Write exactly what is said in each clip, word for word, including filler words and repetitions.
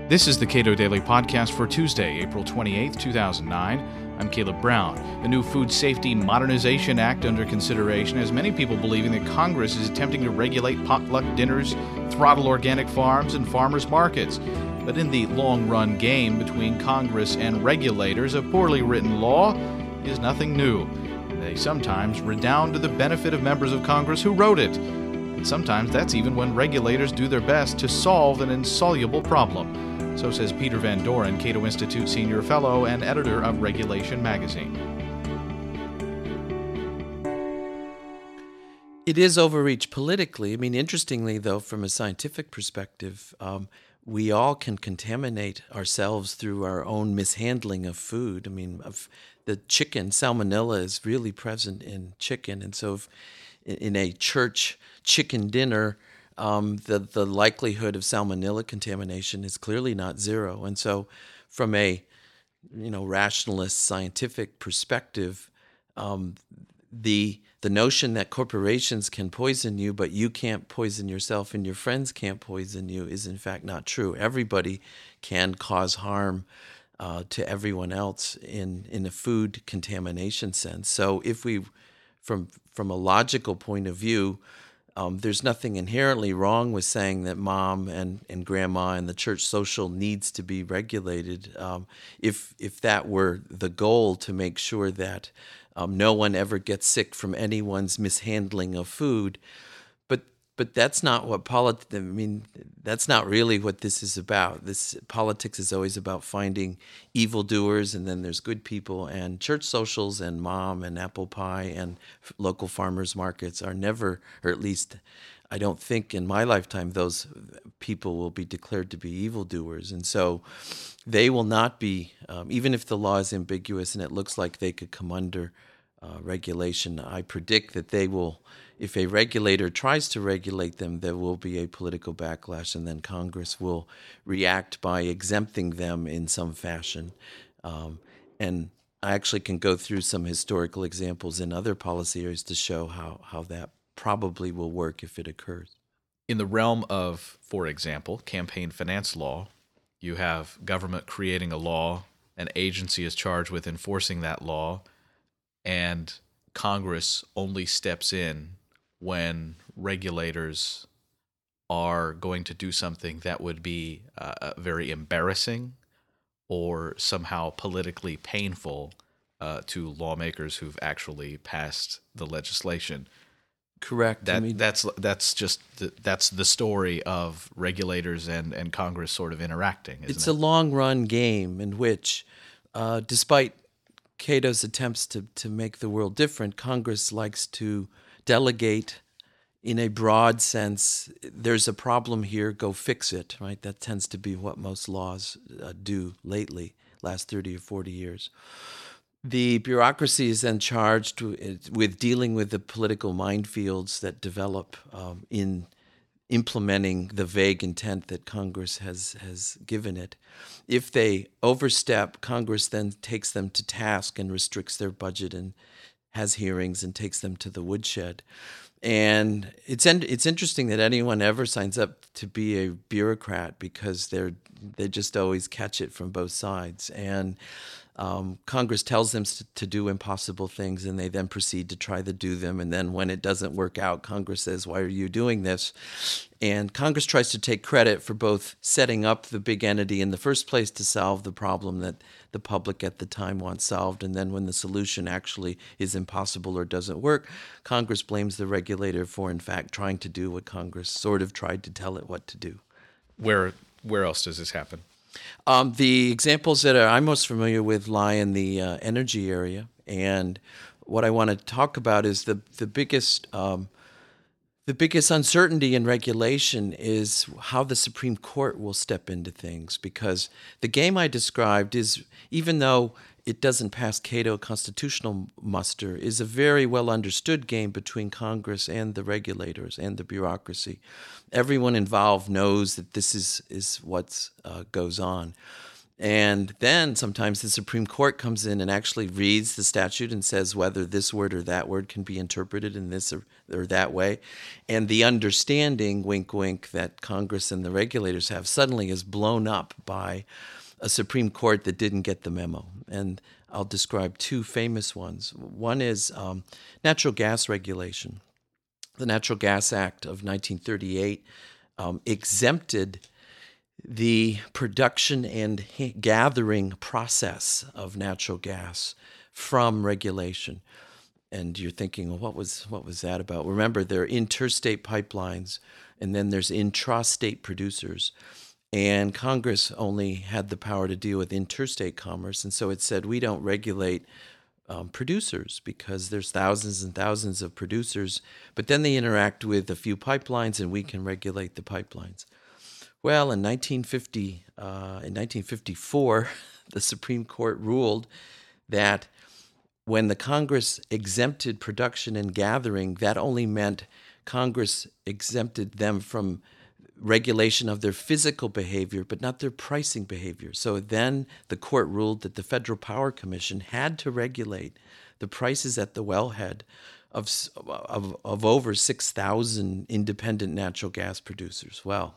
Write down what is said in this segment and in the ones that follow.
This is the Cato Daily Podcast for Tuesday, April twenty-eighth, two thousand nine. I'm Caleb Brown. The new Food Safety Modernization Act under consideration has many people believing that Congress is attempting to regulate potluck dinners, throttle organic farms, and farmers markets. But in the long-run game between Congress and regulators, a poorly written law is nothing new. They sometimes redound to the benefit of members of Congress who wrote it. And sometimes that's even when regulators do their best to solve an insoluble problem. So says Peter Van Doren, Cato Institute Senior Fellow and editor of Regulation Magazine. It is overreach politically. I mean, interestingly, though, from a scientific perspective, um, we all can contaminate ourselves through our own mishandling of food. I mean, of the chicken, salmonella is really present in chicken. And so if in a church chicken dinner, Um, the, the likelihood of salmonella contamination is clearly not zero. And so from a, you know, rationalist scientific perspective, um, the the notion that corporations can poison you, but you can't poison yourself and your friends can't poison you is in fact not true. Everybody can cause harm uh, to everyone else in, in a food contamination sense. So if we, from from a logical point of view, Um, there's nothing inherently wrong with saying that mom and, and grandma and the church social needs to be regulated. Um, if if that were the goal, to make sure that um, no one ever gets sick from anyone's mishandling of food, but but that's not what politics. I mean, that's not really what this is about. This politics is always about finding evildoers, and then there's good people. And church socials and mom and apple pie and local farmers markets are never, or at least I don't think in my lifetime, those people will be declared to be evildoers. And so they will not be, um, even if the law is ambiguous and it looks like they could come under uh, regulation, I predict that they will. If a regulator tries to regulate them, there will be a political backlash, and then Congress will react by exempting them in some fashion. Um, and I actually can go through some historical examples in other policy areas to show how, how that probably will work if it occurs. In the realm of, for example, campaign finance law, you have government creating a law, an agency is charged with enforcing that law, and Congress only steps in when regulators are going to do something that would be uh, very embarrassing or somehow politically painful uh, to lawmakers who've actually passed the legislation. Correct. That I mean, that's that's just the, that's the story of regulators and, and Congress sort of interacting. Isn't it's it? a long run game in which, uh, despite Cato's attempts to to make the world different, Congress likes to delegate in a broad sense. There's a problem here, go fix it, right? That tends to be what most laws uh, do lately, last thirty or forty years. The bureaucracy is then charged with dealing with the political minefields that develop um, in implementing the vague intent that Congress has, has given it. If they overstep, Congress then takes them to task and restricts their budget and has hearings and takes them to the woodshed. And it's it's interesting that anyone ever signs up to be a bureaucrat, because they're they just always catch it from both sides. And um, Congress tells them to, to do impossible things, and they then proceed to try to do them. And then when it doesn't work out, Congress says, "Why are you doing this?" And Congress tries to take credit for both setting up the big entity in the first place to solve the problem that the public at the time wants solved. And then when the solution actually is impossible or doesn't work, Congress blames the regulator for, in fact, trying to do what Congress sort of tried to tell it what to do. Where where else does this happen? Um, the examples that are, I'm most familiar with lie in the uh, energy area. And what I want to talk about is the, the biggest... Um, The biggest uncertainty in regulation is how the Supreme Court will step into things, because the game I described is, even though it doesn't pass Cato constitutional muster, is a very well understood game between Congress and the regulators and the bureaucracy. Everyone involved knows that this is, is what uh, goes on. And then sometimes the Supreme Court comes in and actually reads the statute and says whether this word or that word can be interpreted in this or, or that way. And the understanding, wink, wink, that Congress and the regulators have suddenly is blown up by a Supreme Court that didn't get the memo. And I'll describe two famous ones. One is um, natural gas regulation. The Natural Gas Act of nineteen thirty-eight um, exempted the production and gathering process of natural gas from regulation. And you're thinking, well, what was what was that about? Remember, there are interstate pipelines, and then there's intrastate producers. And Congress only had the power to deal with interstate commerce, and so it said, we don't regulate um, producers because there's thousands and thousands of producers, but then they interact with a few pipelines, and we can regulate the pipelines. Well, in nineteen fifty, uh, in nineteen fifty-four, the Supreme Court ruled that when the Congress exempted production and gathering, that only meant Congress exempted them from regulation of their physical behavior, but not their pricing behavior. So then the court ruled that the Federal Power Commission had to regulate the prices at the wellhead of of, of over six thousand independent natural gas producers. Well,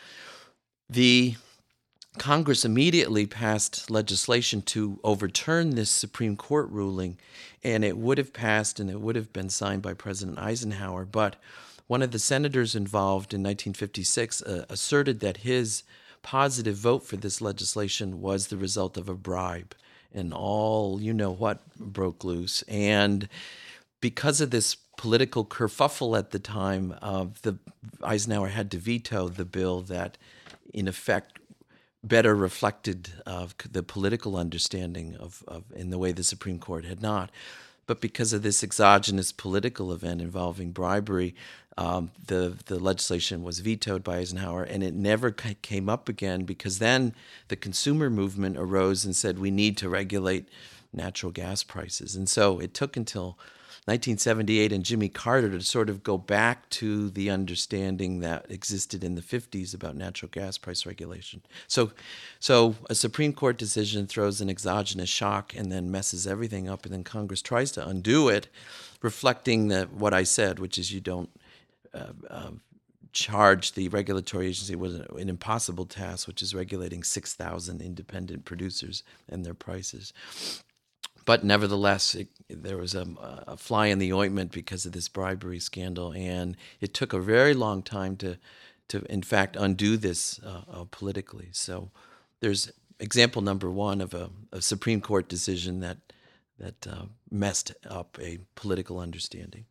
the Congress immediately passed legislation to overturn this Supreme Court ruling, and it would have passed and it would have been signed by President Eisenhower. But one of the senators involved in nineteen fifty-six uh, asserted that his positive vote for this legislation was the result of a bribe, and all you know what broke loose. And because of this political kerfuffle at the time, uh, the Eisenhower had to veto the bill that in effect, better reflected uh, the political understanding of, of in the way the Supreme Court had not. But because of this exogenous political event involving bribery, um, the the legislation was vetoed by Eisenhower, and it never c- came up again because then the consumer movement arose and said we need to regulate natural gas prices. And so it took until nineteen seventy-eight and Jimmy Carter to sort of go back to the understanding that existed in the fifties about natural gas price regulation. So so a Supreme Court decision throws an exogenous shock and then messes everything up, and then Congress tries to undo it, reflecting that what I said, which is you don't uh, uh, charge the regulatory agency with an impossible task, which is regulating six thousand independent producers and their prices. But nevertheless, it, there was a, a fly in the ointment because of this bribery scandal, and it took a very long time to, to in fact, undo this uh, uh, politically. So there's example number one of a, a Supreme Court decision that that uh, messed up a political understanding.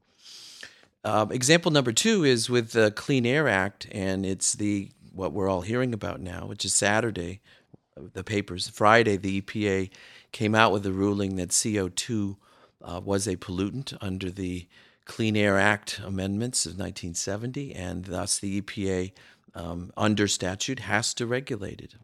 Uh, example number two is with the Clean Air Act, and it's the what we're all hearing about now, which is Saturday, the papers. Friday, the E P A came out with a ruling that C O two uh, was a pollutant under the Clean Air Act amendments of nineteen seventy, and thus the E P A, um, under statute, has to regulate it.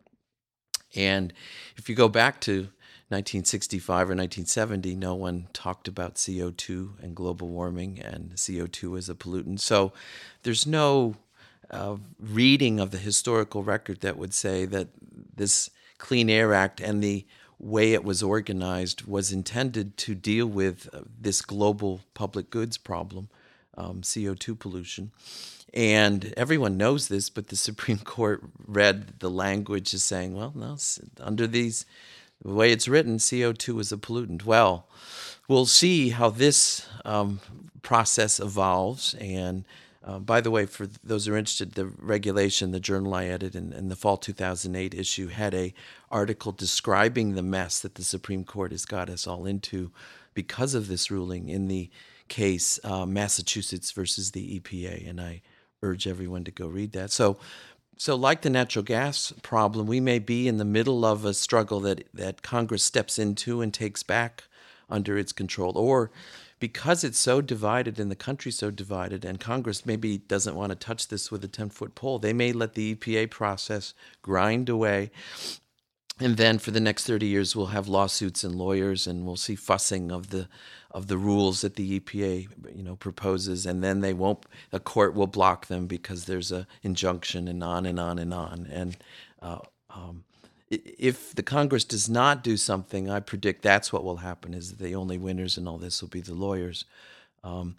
And if you go back to nineteen sixty-five or nineteen seventy, no one talked about C O two and global warming, and C O two as a pollutant. So there's no uh, reading of the historical record that would say that this Clean Air Act and the way it was organized was intended to deal with uh, this global public goods problem, um, C O two pollution. And everyone knows this, but the Supreme Court read the language as saying, well, no, under these, the way it's written, C O two is a pollutant. Well, we'll see how this um, process evolves. And Uh, by the way, for those who are interested, the regulation, the journal I edited in, in the fall two thousand eight issue had a article describing the mess that the Supreme Court has got us all into because of this ruling in the case uh, Massachusetts versus the E P A, and I urge everyone to go read that. So, so like the natural gas problem, we may be in the middle of a struggle that, that Congress steps into and takes back under its control, or because it's so divided and the country's so divided, and Congress maybe doesn't want to touch this with a ten-foot pole, they may let the E P A process grind away. And then for the next thirty years, we'll have lawsuits and lawyers, and we'll see fussing of the of the rules that the E P A, you know, proposes, and then they won't. A court will block them because there's a injunction, and on and on and on. And uh, um, if the Congress does not do something, I predict that's what will happen, is that the only winners in all this will be the lawyers. Um,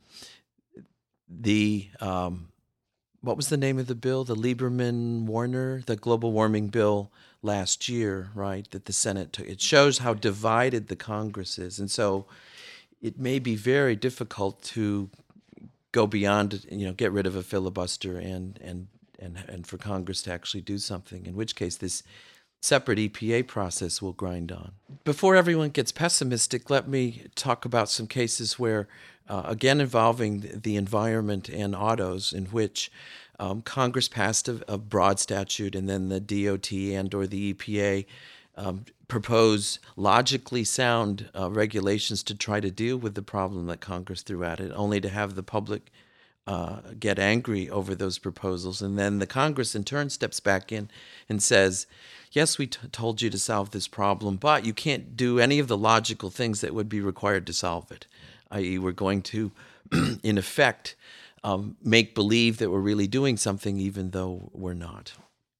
the um, what was the name of the bill? The Lieberman-Warner, the global warming bill last year, right, that the Senate took. It shows how divided the Congress is. And so it may be very difficult to go beyond, you know, get rid of a filibuster and and and, and for Congress to actually do something, in which case this separate E P A process will grind on. Before everyone gets pessimistic, let me talk about some cases where, uh, again, involving the environment and autos, in which um, Congress passed a, a broad statute, and then the D O T and or the E P A um, propose logically sound uh, regulations to try to deal with the problem that Congress threw at it, only to have the public uh, get angry over those proposals. And then the Congress in turn steps back in and says, yes, we t- told you to solve this problem, but you can't do any of the logical things that would be required to solve it, that is we're going to, in effect, um, make believe that we're really doing something even though we're not.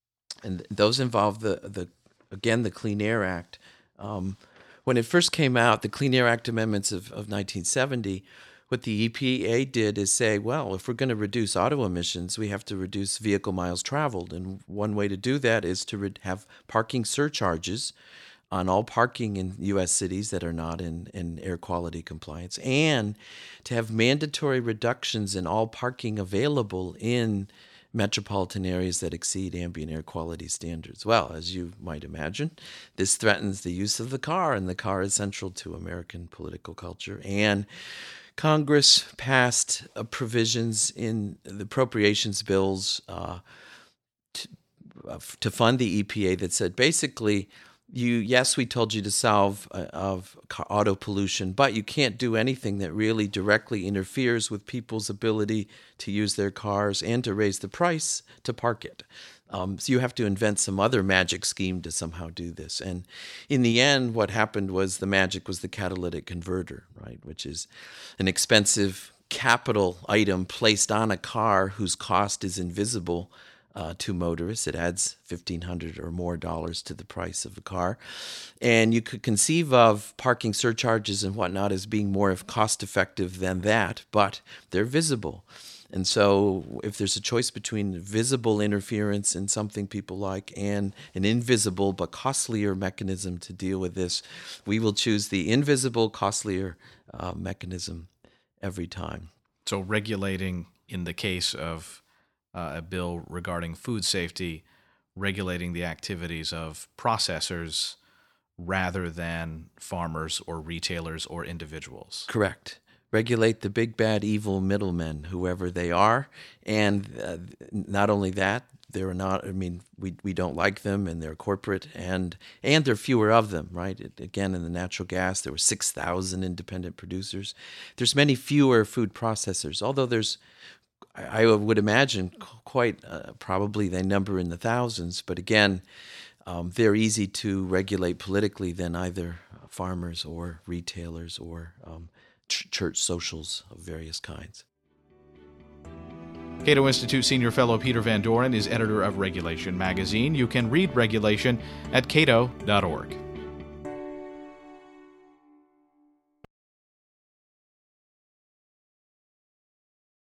And those involve, the, the again, the Clean Air Act. Um, when it first came out, the Clean Air Act amendments of, of nineteen seventy, what the E P A did is say, well, if we're going to reduce auto emissions, we have to reduce vehicle miles traveled. And one way to do that is to re- have parking surcharges on all parking in U S cities that are not in, in air quality compliance, and to have mandatory reductions in all parking available in metropolitan areas that exceed ambient air quality standards. Well, as you might imagine, this threatens the use of the car, and the car is central to American political culture. And Congress passed uh, provisions in the appropriations bills uh, to, uh, to fund the E P A that said, basically, you yes, we told you to solve uh, of auto pollution, but you can't do anything that really directly interferes with people's ability to use their cars and to raise the price to park it. Um, so you have to invent some other magic scheme to somehow do this. And in the end, what happened was the magic was the catalytic converter, right, which is an expensive capital item placed on a car whose cost is invisible uh, to motorists. It adds fifteen hundred dollars or more dollars to the price of a car. And you could conceive of parking surcharges and whatnot as being more cost-effective than that, but they're visible. And so if there's a choice between visible interference in something people like and an invisible but costlier mechanism to deal with this, we will choose the invisible, costlier uh, mechanism every time. So regulating, in the case of uh, a bill regarding food safety, regulating the activities of processors rather than farmers or retailers or individuals. Correct. Regulate the big, bad, evil middlemen, whoever they are. And uh, not only that, they're not, I mean, we we don't like them, and they're corporate, and and there are fewer of them, right? It, again, in the natural gas, there were six thousand independent producers. There's many fewer food processors, although there's, I, I would imagine, quite, uh, probably they number in the thousands. But again, um, they're easy to regulate politically than either farmers or retailers or um church socials of various kinds. Cato Institute Senior Fellow Peter Van Doren is editor of Regulation Magazine. You can read Regulation at cato dot org.